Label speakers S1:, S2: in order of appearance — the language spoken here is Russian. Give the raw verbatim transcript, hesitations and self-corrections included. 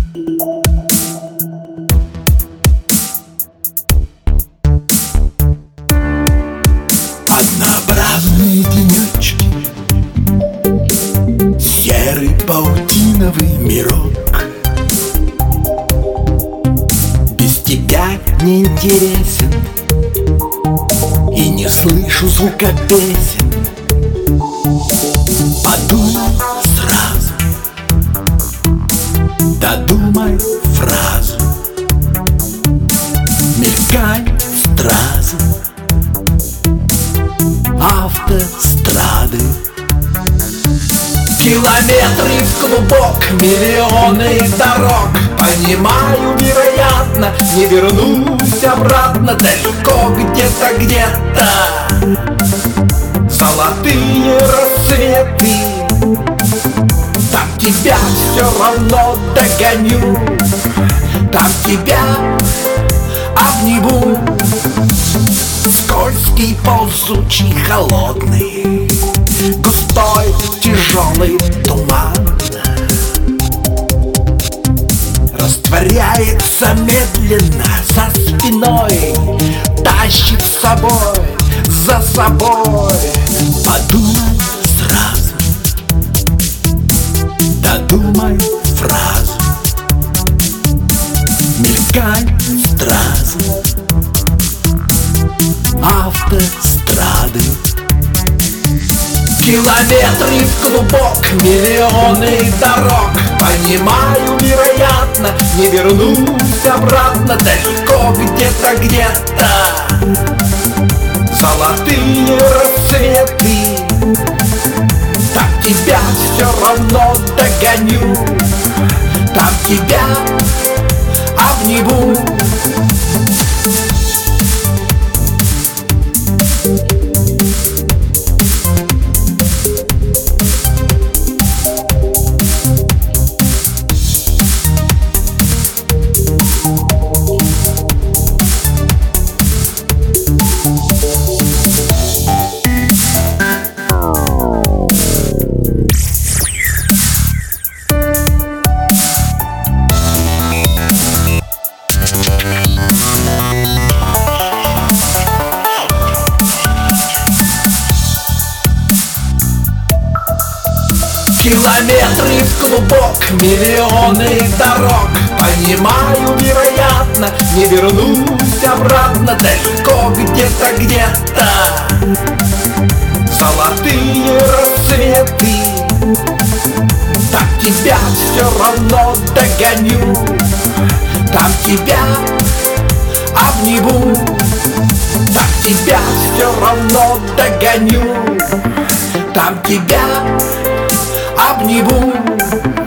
S1: Однообразные денечки, серый паутиновый мирок. Без тебя не интересен, и не слышу звука песен. Подумай сразу, додумай фразу, мелькай стразу автострады. Километры в клубок, миллионы дорог. Понимаю, вероятно, не вернусь обратно. Далеко где-то, где-то золотые рассветы. Там тебя все равно догоню, там тебя обниму. Скользкий, ползучий, холодный, густой, тяжелый туман растворяется медленно за спиной, тащит с собой, за собой. Подумай сразу, додумай фразу, мелькай стразу автострады. Километры в клубок, миллионы дорог. Понимаю, вероятно, не вернусь обратно. Далеко где-то, где-то золотые рассветы. Там тебя все равно догоню, там тебя обниму. Километры в клубок, миллионы дорог. Понимаю, вероятно, не вернусь обратно. Далеко где-то, где-то золотые рассветы. Там тебя все равно догоню, там тебя обниму. Там тебя все равно догоню, там тебя обниму.